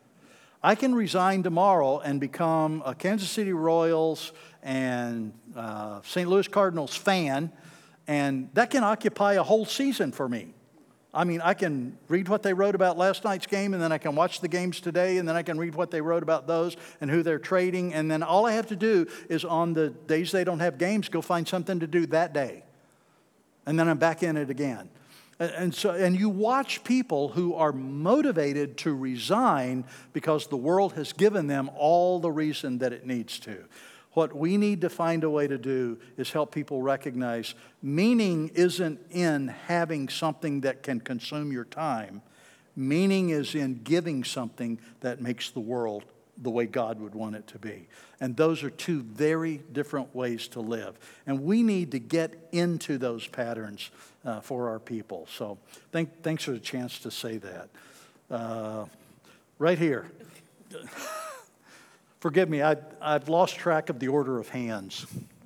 I can resign tomorrow and become a Kansas City Royals and uh, Saint Louis Cardinals fan, and that can occupy a whole season for me. I mean, I can read what they wrote about last night's game, and then I can watch the games today, and then I can read what they wrote about those and who they're trading, and then all I have to do is on the days they don't have games, go find something to do that day. And then I'm back in it again. And so, and you watch people who are motivated to resign because the world has given them all the reason that it needs to. What we need to find a way to do is help people recognize meaning isn't in having something that can consume your time. Meaning is in giving something that makes the world the way God would want it to be. And those are two very different ways to live. And we need to get into those patterns uh, for our people. So thank, thanks for the chance to say that. Uh, right here. Forgive me, I, I've lost track of the order of hands.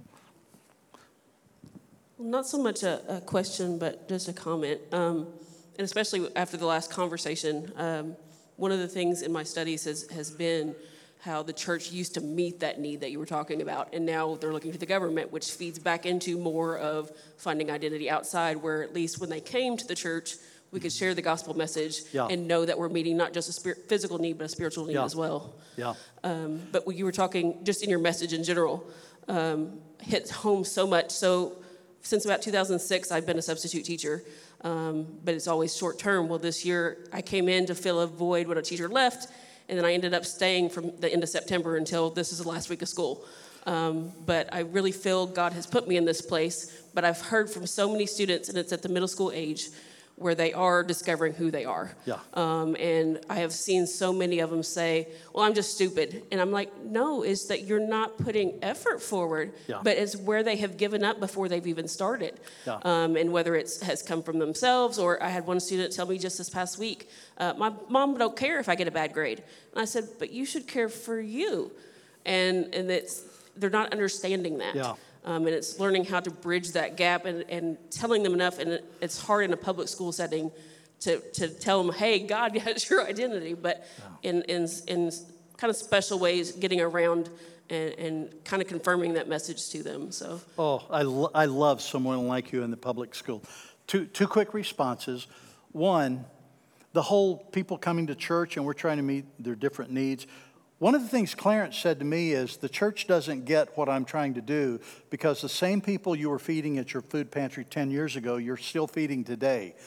Not so much a, a question, but just a comment. Um, and especially after the last conversation, um, one of the things in my studies has, has been how the church used to meet that need that you were talking about, and now they're looking to the government, which feeds back into more of finding identity outside, where at least when they came to the church, we could share the gospel message yeah. and know that we're meeting not just a spirit, physical need, but a spiritual need yeah. as well. Yeah. Um, but when you were talking, just in your message in general, um, hit home so much. So since about two thousand six, I've been a substitute teacher. Um, but it's always short term. Well, this year I came in to fill a void when a teacher left, and then I ended up staying from the end of September until this is the last week of school. Um, but I really feel God has put me in this place, but I've heard from so many students, and it's at the middle school age, where they are discovering who they are. Yeah. Um, and I have seen so many of them say, well, I'm just stupid. And I'm like, no, it's that you're not putting effort forward, yeah. but it's where they have given up before they've even started. Yeah. Um, and whether it has come from themselves, or I had one student tell me just this past week, uh, my mom don't care if I get a bad grade. And I said, but you should care for you. And, and it's, they're not understanding that. Yeah. Um, and it's learning how to bridge that gap and, and telling them enough. And it's hard in a public school setting to, to tell them, hey, God has your identity. But yeah. in, in, in kind of special ways, getting around and, and kind of confirming that message to them. So. Oh, I, lo- I love someone like you in the public school. Two, two quick responses. One, the whole people coming to church and we're trying to meet their different needs. One of the things Clarence said to me is the church doesn't get what I'm trying to do because the same people you were feeding at your food pantry ten years ago, you're still feeding today.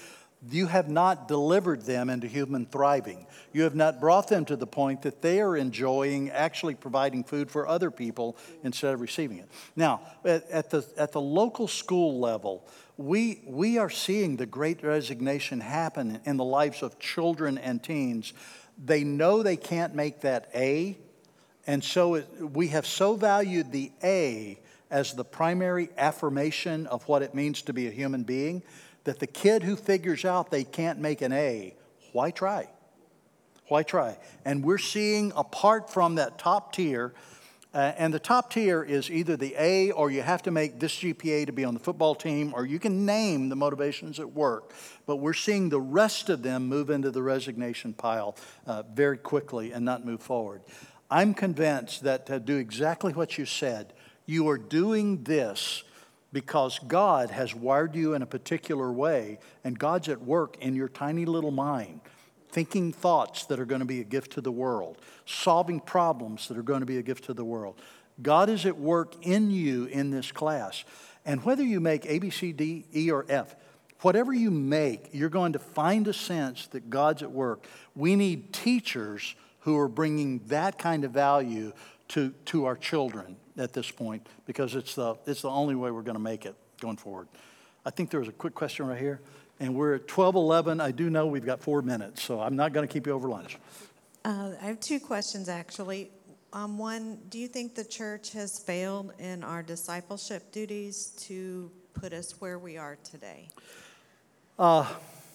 you have not delivered them into human thriving. You have not brought them to the point that they are enjoying actually providing food for other people instead of receiving it. Now, at, at the at the local school level, we we are seeing the great resignation happen in the lives of children and teens. They know they can't make that A, and so it, we have so valued the A as the primary affirmation of what it means to be a human being, that the kid who figures out they can't make an A, why try? Why try? And we're seeing, apart from that top tier, uh, and the top tier is either the A, or you have to make this G P A to be on the football team, or you can name the motivations at work. But we're seeing the rest of them move into the resignation pile uh, very quickly and not move forward. I'm convinced that to do exactly what you said, you are doing this because God has wired you in a particular way, and God's at work in your tiny little mind, thinking thoughts that are going to be a gift to the world, solving problems that are going to be a gift to the world. God is at work in you in this class. And whether you make A, B, C, D, E, or F, whatever you make, you're going to find a sense that God's at work. We need teachers who are bringing that kind of value to, to our children at this point, because it's the, it's the only way we're going to make it going forward. I think there was a quick question right here, and we're at twelve eleven. I do know we've got four minutes, so I'm not going to keep you over lunch. Uh, I have two questions, actually. Um, one, do you think the church has failed in our discipleship duties to put us where we are today? Uh,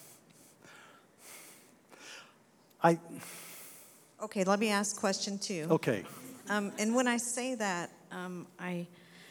I... Okay, let me ask question two. Okay. Um, and when I say that, um, I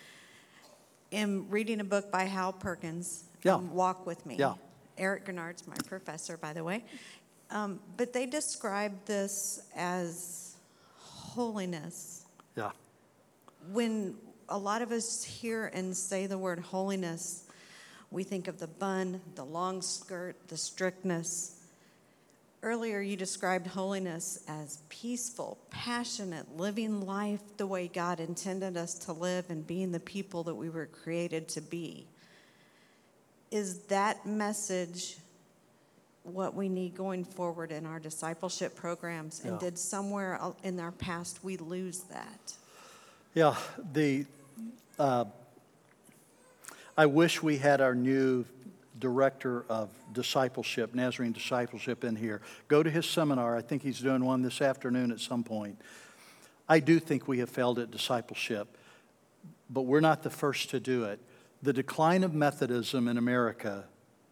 am reading a book by Hal Perkins, Yeah. um, Walk With Me. Yeah. Eric Gennard's my professor, by the way. Um, but they describe this as holiness. Yeah. When a lot of us hear and say the word holiness, we think of the bun, the long skirt, the strictness. Earlier, you described holiness as peaceful, passionate, living life the way God intended us to live and being the people that we were created to be. Is that message what we need going forward in our discipleship programs? And Yeah. did somewhere in our past we lose that? Yeah, the uh, I wish we had our new director of discipleship, Nazarene discipleship, in here. Go to his seminar. I think he's doing one this afternoon at some point. I do think we have failed at discipleship, but we're not the first to do it. The decline of Methodism in America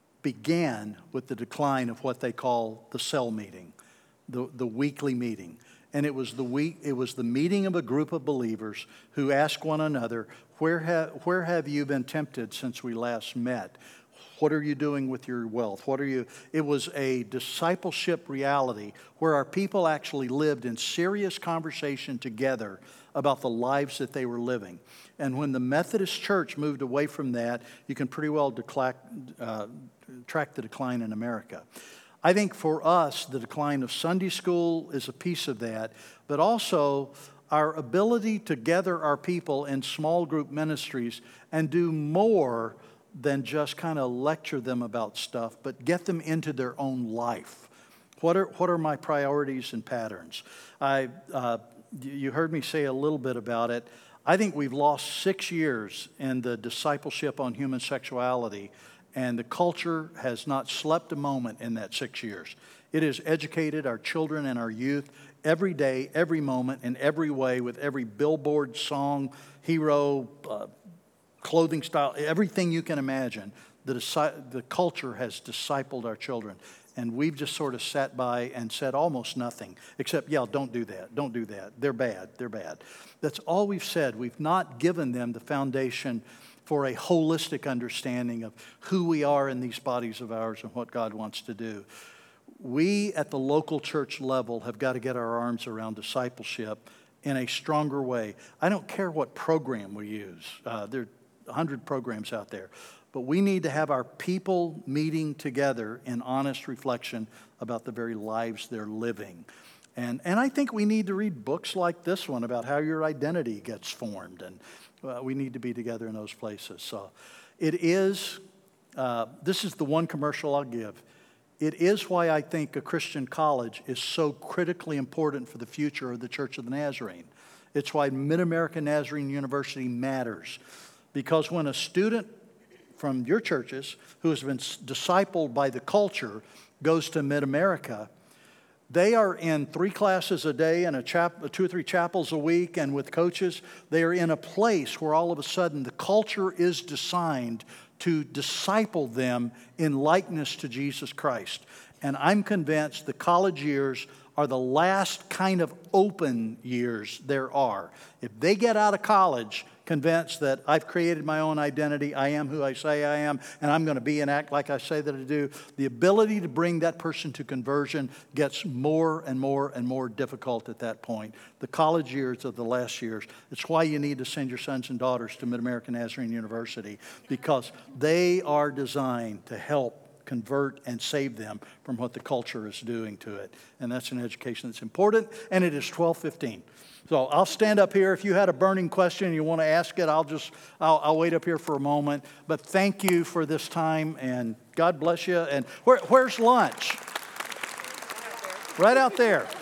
began with the decline of what they call the cell meeting, the, the weekly meeting. And it was the week, it was the meeting of a group of believers who asked one another, where, ha- where have you been tempted since we last met? What are you doing with your wealth? What are you? It was a discipleship reality where our people actually lived in serious conversation together about the lives that they were living. And when the Methodist Church moved away from that, you can pretty well declac, uh, track the decline in America. I think for us, the decline of Sunday school is a piece of that, but also our ability to gather our people in small group ministries and do more than just kind of lecture them about stuff, but get them into their own life. What are what are my priorities and patterns? I uh, you heard me say a little bit about it. I think we've lost six years in the discipleship on human sexuality, and the culture has not slept a moment in that six years. It has educated our children and our youth every day, every moment, in every way, with every billboard, song, hero, uh, clothing style, everything you can imagine. The, the culture has discipled our children. And we've just sort of sat by and said almost nothing, except, yeah, don't do that, don't do that. They're bad, they're bad. That's all we've said. We've not given them the foundation for a holistic understanding of who we are in these bodies of ours and what God wants to do. We at the local church level have got to get our arms around discipleship in a stronger way. I don't care what program we use. Uh, there are a hundred programs out there. But we need to have our people meeting together in honest reflection about the very lives they're living. And, and I think we need to read books like this one about how your identity gets formed. And uh, we need to be together in those places. So it is, uh, this is the one commercial I'll give. It is why I think a Christian college is so critically important for the future of the Church of the Nazarene. It's why Mid-American Nazarene University matters. Because when a student from your churches who has been discipled by the culture goes to Mid-America, they are in three classes a day and a chap- two or three chapels a week, and with coaches, they are in a place where all of a sudden the culture is designed to disciple them in likeness to Jesus Christ. And I'm convinced the college years are the last kind of open years there are. If they get out of college convinced that I've created my own identity, I am who I say I am, and I'm going to be and act like I say that I do, the ability to bring that person to conversion gets more and more and more difficult at that point. The college years are the last years. It's why you need to send your sons and daughters to Mid-American Nazarene University, because they are designed to help convert and save them from what the culture is doing to it. And that's an education that's important, and it is twelve fifteen. So I'll stand up here. If you had a burning question and you want to ask it, I'll just, I'll, I'll wait up here for a moment. But thank you for this time, and God bless you. And where, where's lunch? Right out there.